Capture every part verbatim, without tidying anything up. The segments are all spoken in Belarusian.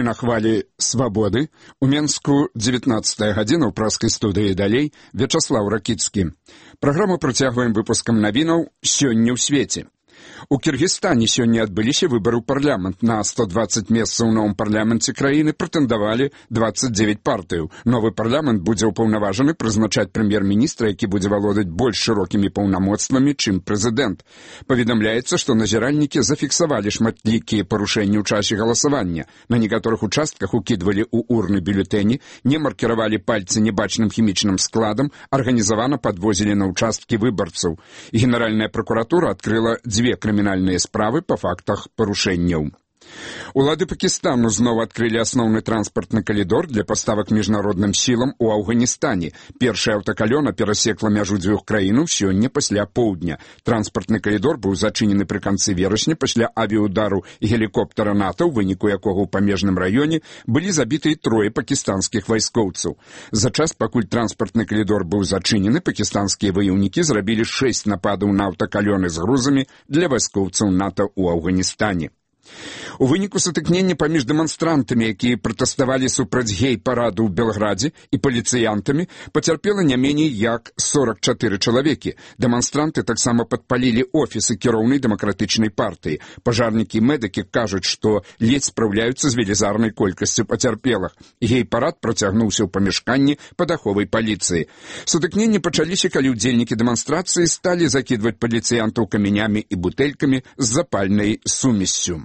на хвалі свабоды. У Менску дзевятнаццатая гадзіна ў праскай студыі далей Вячаслаў Ракіцкі. Праграму працягваем выпускам навінаў «Сёння ў свеце». У Кіргізстане сёння адбыліся выбары ў парламент. На сто двадцать месцаў у новым парламенце краіны прэтэндавалі двадцать девять партыяў. Новы парламент будзе ўпаўнаважаны прызначаць прэм'ер-міністра, які будзе валодаць больш шырокімі паўнамоцтвамі, чым прэзідэнт. Паведамляецца, што назіральнікі зафіксавалі шматлікія парушэнні ў часе галасавання. На некаторых участках укідвалі ў урны бюлетэні, не маркіравалі пальцы небачным хімічным складам, арганізавана падвозілі на участкі выбарцаў. Генеральная пракуратура адкрыла дзве крымінальныя справы па фактах парушэнняў. Улады Пакістану зноў адкрылі асноўны транспартны калідор для паставак міжнародным сілам у Афганістане. Першая аўтакалёна перасекла мяжу дзвюх краінаў сёння пасля поўдня. Транспартны калідор быў зачынены пры канцы верасня пасля авіяудару гелікоптера НАТО, у выніку якога ў памежным раёне былі забітыя трое пакістанскіх вайскоўцаў. За час, пакуль транспартны калідор быў зачынены, пакістанскія ваяўнікі зрабілі шэсць нападаў на аўтакалёны з грузамі для вайскоўцаў НАТО ў Афганістане. У выніку сутыкнення паміж дэманстрантамі, якія пратэставалі супраць гей-параду ў Белградзе, і паліцыянтамі, пацярпела не меней як сорок чатыры чалавекі. Дэманстранты таксама падпалілі офісы кіроўнай дэмакратычнай партыі. Пажарнікі і медыкі кажуць, што ледзь спраўляюцца з велізарнай колькасцю пацярпелых. Гей-парад працягнуўся ў памяшканні пад аховай паліцыі. Сутыкненні пачаліся, калі ўдзельнікі дэманстрацыі сталі закідваць паліцыянтаў камянямі і бутэлькамі з запальнай сумессю.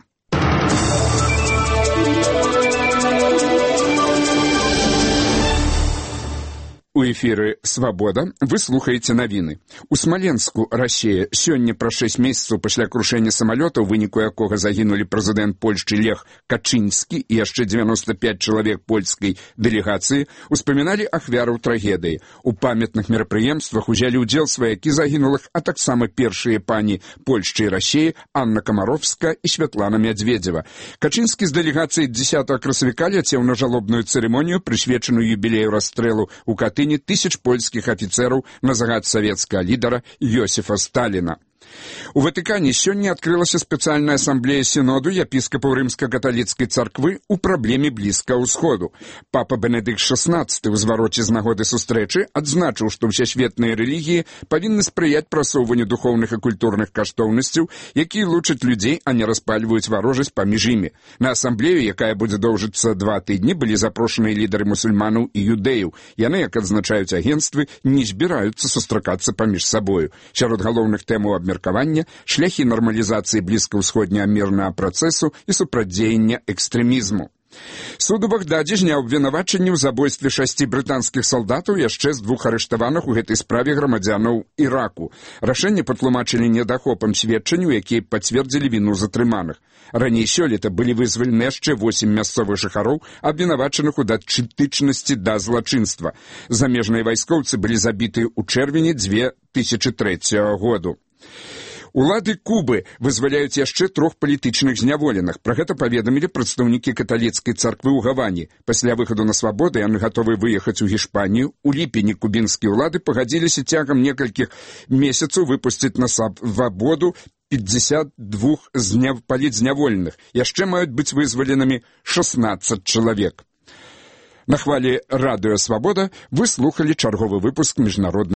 У эфіры «Свабода» вы слухаеце навіны. У Смаленску, Расія, сёння пра шэсць месяцаў пасля крушэння самалёта, у выніку якога загінулі прэзідэнт Польшчы Лех Качынскі і яшчэ дзевяноста пяць чалавек польскай дэлегацыі, успаміналі ахвяраў трагедыі. У памятных мерапрыемствах узялі ўдзел сваякі загінулых, а таксама першыя пані Польшчы і Расіі Анна Камаровска і Святлана Мядзведзева. Качынскі з дэлегацыяй дзесятага красавіка ляцеў на жалобную цырымонію, прысвечаную юбілею расстрэлу ў Катыні тысяч польскіх афіцераў на загад савецкага лідара Йосіфа Сталіна. У Ватыкане сёння адкрылася спецыяльная асамблея сіноду епіскапаў рымска-каталіцкай царквы ў праблеме Блізкага ўсходу. Папа Бенедыкт шаснаццаты ў звароце з нагоды сустрэчы адзначыў, што ўсесветныя рэлігіі павінны спрыяць прасоўванню духоўных і культурных каштоўнасцяў, якія лучаць людзей, а не распальваюць варожасць паміж імі. На асамблею, якая будзе доўжыцца два тыдні, былі запрошаныя лідары мусульманаў і юдэяў. Яны, як адзначаюць агенцтвы, не збіраюцца сустракацца паміж сабою. Сярод галоўных тэмаў абмеркавання шляхі нармалізацыі блізкаўсходняга мірнага працэсу і супрацьдзеяння экстрэмізму. Суд у Багдадзе зняў абвінавачанні ў забойстве шасці брытанскіх салдатаў, яшчэ з двух арыштаваных у гэтай справе грамадзянаў Іраку. Рашэнне патлумачылі недахопам сведчанняў, якія пацвердзілі віну затрыманых. Раней сёлета былі вызвалены яшчэ восем мясцовых жыхароў, абвінавачаных у датычнасці да злачынства. Замежныя вайскоўцы былі забітыя ў чэрвені дзве тысячы трэцяга году. Улады Кубы вызваляюць яшчэ трох палітычных зняволеных. Пра гэта паведамілі прадстаўнікі каталіцкай царквы ў Гаване. Пасля выхаду на свабоду яны гатовы выехаць у Гішпанію. У ліпені кубінскія ўлады пагадзіліся цягам некалькіх месяцаў выпусціць на свабоду пятьдесят два зня... палітзняволеных. Яшчэ маюць быць вызваленымі шаснаццаць чалавек. На хвалі радыё «Свабода» вы слухалі чарговы выпуск міжнароднай